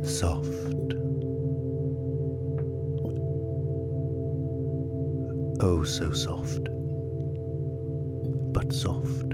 Soft, oh so soft, but soft.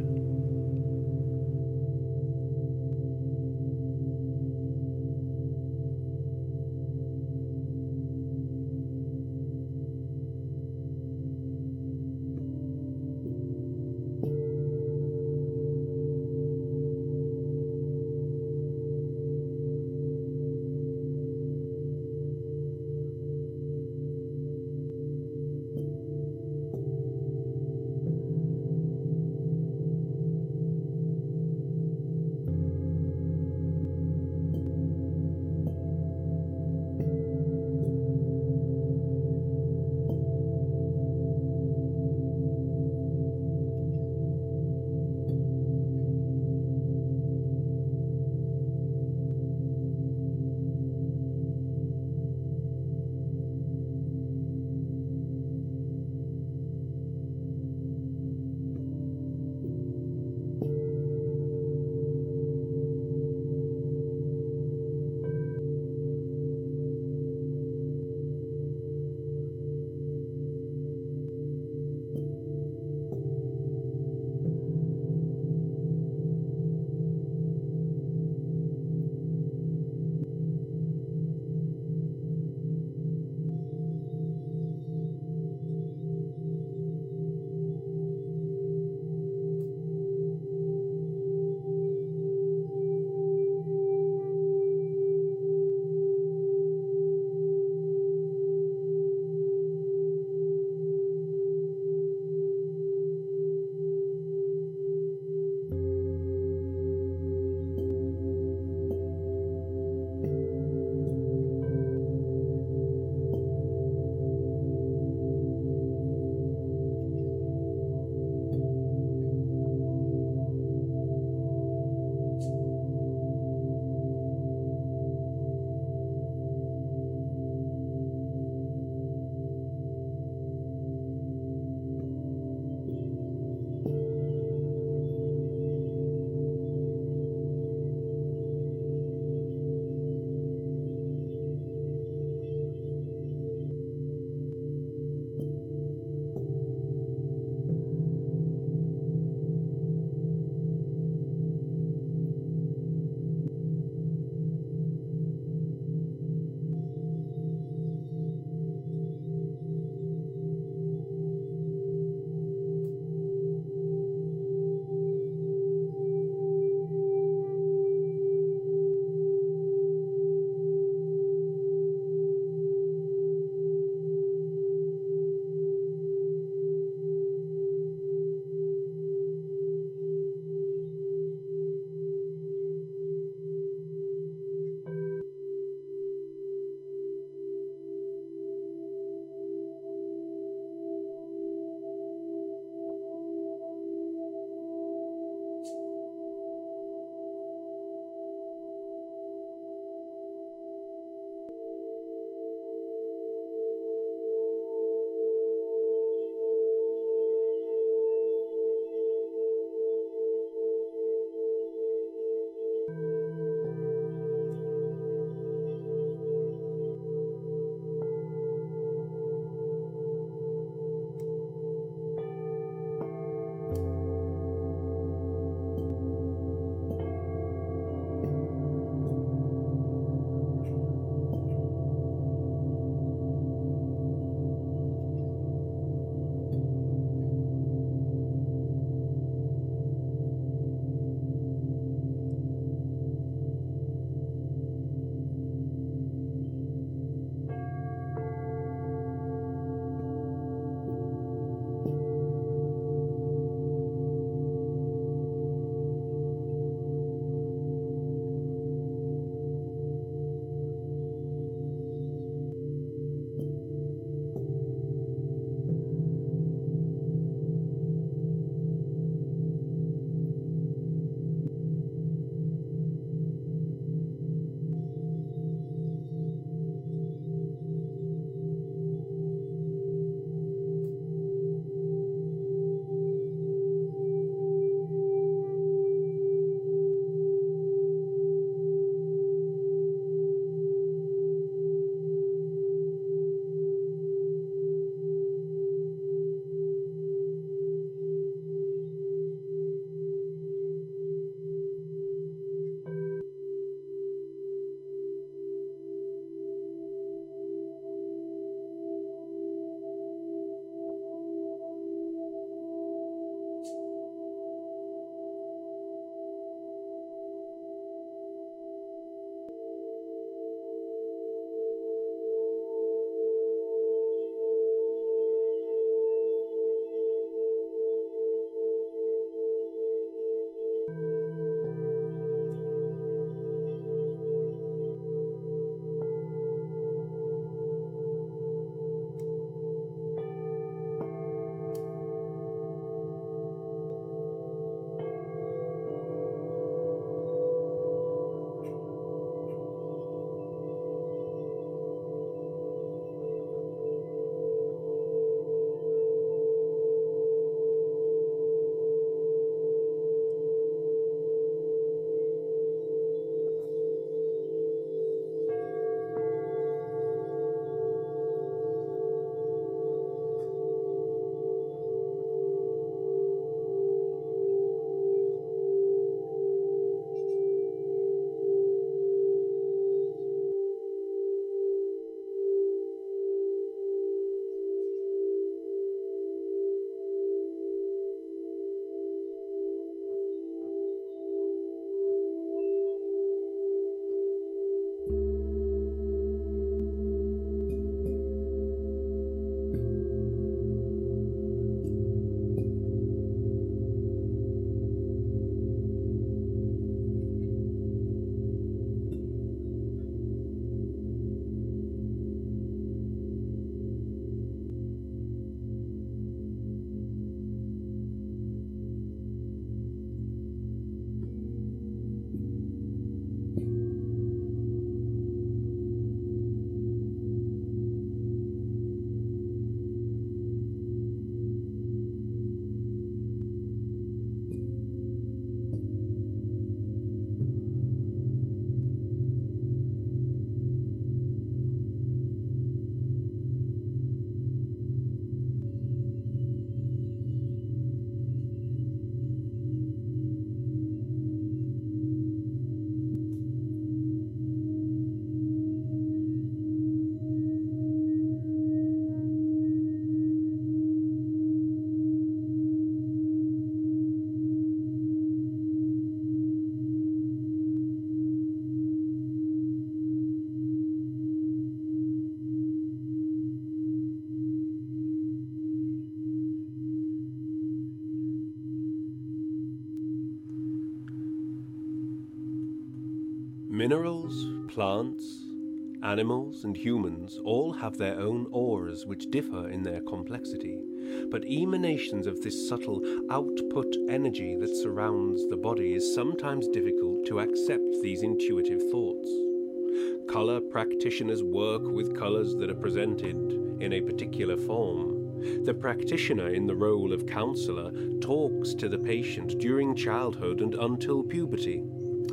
Minerals, plants, animals and humans all have their own auras which differ in their complexity, but emanations of this subtle output energy that surrounds the body is sometimes difficult to accept these intuitive thoughts. Color practitioners work with colors that are presented in a particular form. The practitioner in the role of counselor talks to the patient during childhood and until puberty.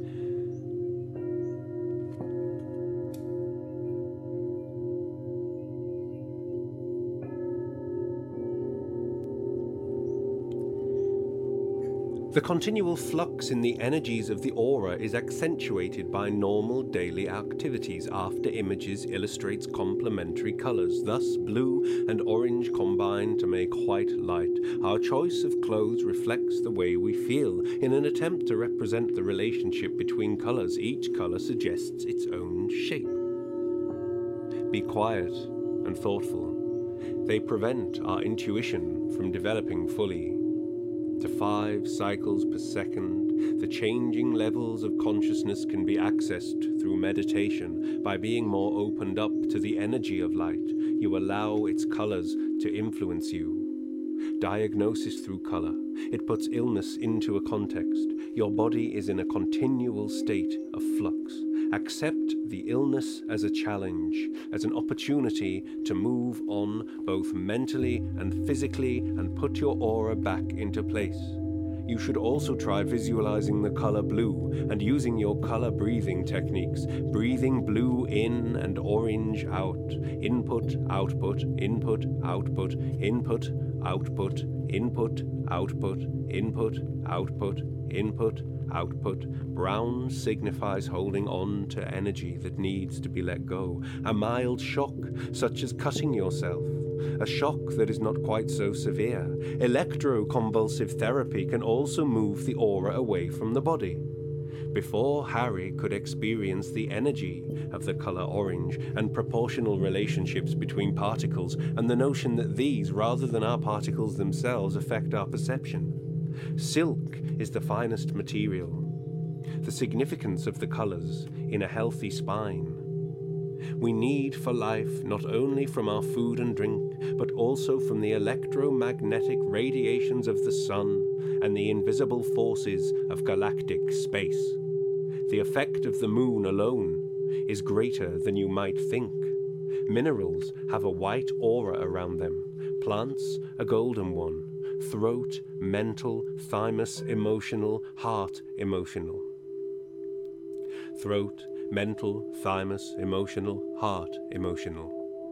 The continual flux in the energies of the aura is accentuated by normal daily activities after images illustrates complementary colors, thus blue and orange combine to make white light. Our choice of clothes reflects the way we feel. In an attempt to represent the relationship between colors, each color suggests its own shape. Be quiet and thoughtful. They prevent our intuition from developing fully. To 5 cycles per second, the changing levels of consciousness can be accessed through meditation. By being more opened up to the energy of light, you allow its colors to influence you. Diagnosis through color. It puts illness into a context. Your body is in a continual state of flux. Accept the illness as a challenge, as an opportunity to move on both mentally and physically and put your aura back into place. You should also try visualizing the color blue and using your color breathing techniques, breathing blue in and orange out, input, output, input, output, input, output, input, output, input, output, input, output. Brown signifies holding on to energy that needs to be let go. A mild shock, such as cutting yourself. A shock that is not quite so severe. Electroconvulsive therapy can also move the aura away from the body. Before Harry could experience the energy of the color orange and proportional relationships between particles and the notion that these, rather than our particles themselves, affect our perception. Silk is the finest material. The significance of the colors in a healthy spine. We need for life not only from our food and drink, but also from the electromagnetic radiations of the sun and the invisible forces of galactic space. The effect of the moon alone is greater than you might think. Minerals have a white aura around them, plants a golden one. Throat, mental, thymus, emotional, heart, emotional. Throat, mental, thymus, emotional, heart, emotional.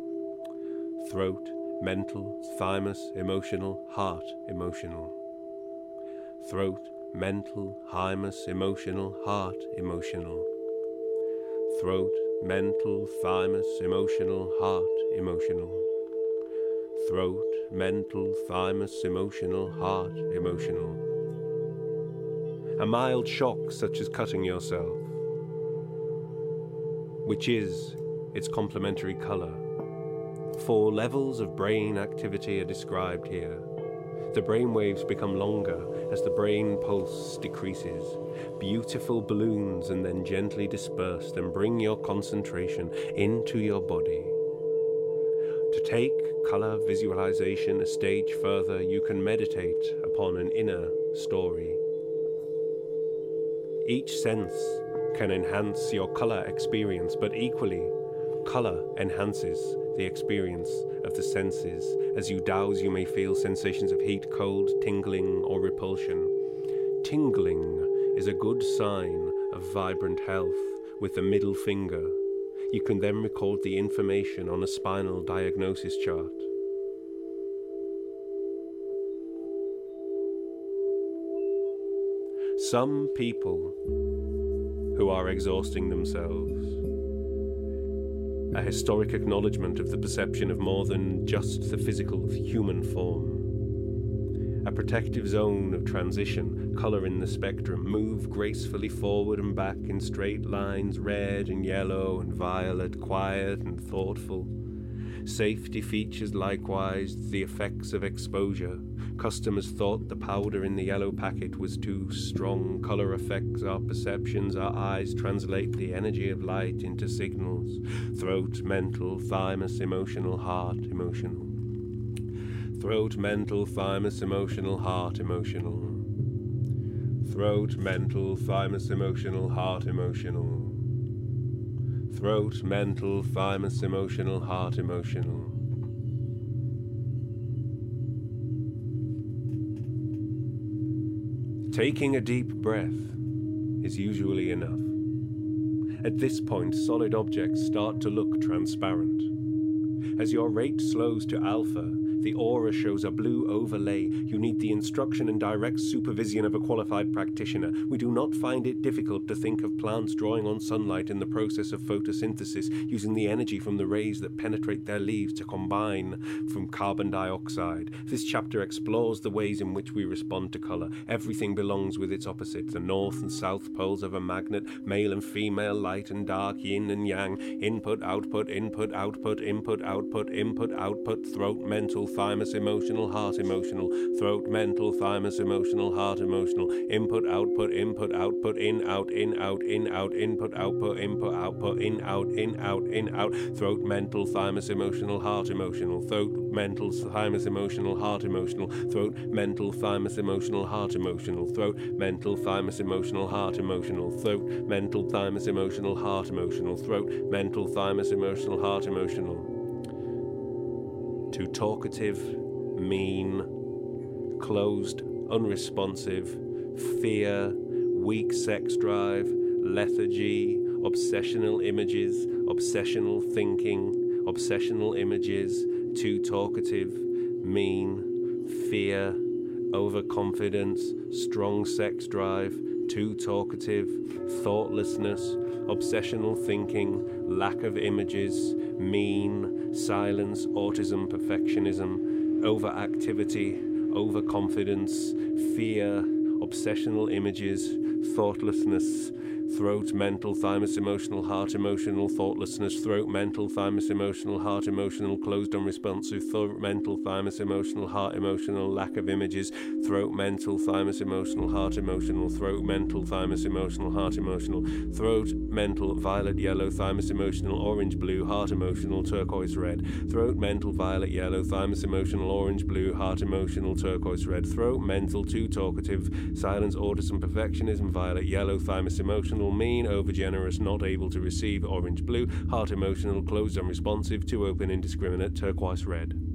Throat, mental, thymus, emotional, heart, emotional. Throat, mental, thymus, emotional, heart, emotional. Throat, mental, thymus, emotional, heart, emotional. Throat, mental, thymus, emotional, heart, emotional. A mild shock such as cutting yourself, which is its complementary color. 4 levels of brain activity are described here. The brain waves become longer as the brain pulse decreases. Beautiful balloons and then gently dispersed and bring your concentration into your body. To take color visualization a stage further, you can meditate upon an inner story. Each sense can enhance your color experience, but equally, color enhances the experience of the senses. As you douse, you may feel sensations of heat, cold, tingling, or repulsion. Tingling is a good sign of vibrant health with the middle finger. You can then record the information on a spinal diagnosis chart. Some people who are exhausting themselves. A historic acknowledgement of the perception of more than just the physical human form. A protective zone of transition, colour in the spectrum, move gracefully forward and back in straight lines, red and yellow and violet, quiet and thoughtful. Safety features likewise the effects of exposure. Customers thought the powder in the yellow packet was too strong. Color affects our perceptions. Our eyes translate the energy of light into signals. Throat, mental, thymus, emotional, heart, emotional. Throat, mental, thymus, emotional, heart, emotional. Throat, mental, thymus, emotional, heart, emotional. Throat, mental, thymus, emotional, heart, emotional. Taking a deep breath is usually enough. At this point, solid objects start to look transparent. As your rate slows to alpha, the aura shows a blue overlay. You need the instruction and direct supervision of a qualified practitioner. We do not find it difficult to think of plants drawing on sunlight in the process of photosynthesis, using the energy from the rays that penetrate their leaves to combine from carbon dioxide. This chapter explores the ways in which we respond to color. Everything belongs with its opposite, the north and south poles of a magnet, male and female, light and dark, yin and yang, input, output, input, output, input, output, input, output, throat, mental, thymus, emotional, heart, emotional, throat, mental, thymus, emotional, heart, emotional, input, output, input, output, in, out, in, out, in, out, input, output, in, out, in, out, in, out, throat, mental, thymus, emotional, heart, emotional, throat, mental, thymus, emotional, heart, emotional, throat, mental, thymus, emotional, heart, emotional, throat, mental, thymus, emotional, heart, emotional, throat, mental, thymus, emotional, heart, emotional, throat, mental, thymus, emotional, heart, emotional. Too talkative, mean, closed, unresponsive, fear, weak sex drive, lethargy, obsessional images, obsessional thinking, obsessional images, too talkative, mean, fear, overconfidence, strong sex drive, too talkative, thoughtlessness, obsessional thinking, lack of images, mean, silence, autism, perfectionism, overactivity, overconfidence, fear, obsessional images, thoughtlessness, throat, mental, thymus, emotional, heart, emotional, thoughtlessness, throat, mental, thymus, emotional, heart, emotional, closed, unresponsive, throat, mental, thymus, emotional, heart, emotional, lack of images, throat, mental, thymus, emotional, heart, emotional, throat, mental, thymus, emotional, heart, emotional, throat, mental, violet, yellow, thymus, emotional, orange, blue, heart, emotional, turquoise, red, throat, mental, violet, yellow, thymus, emotional, orange, blue, heart, emotional, turquoise, red, throat, mental, too talkative, silence, autism, perfectionism, violet, yellow, thymus, emotional, mean, overgenerous, not able to receive, orange, blue, heart, emotional, closed, unresponsive, too open, indiscriminate, turquoise, red.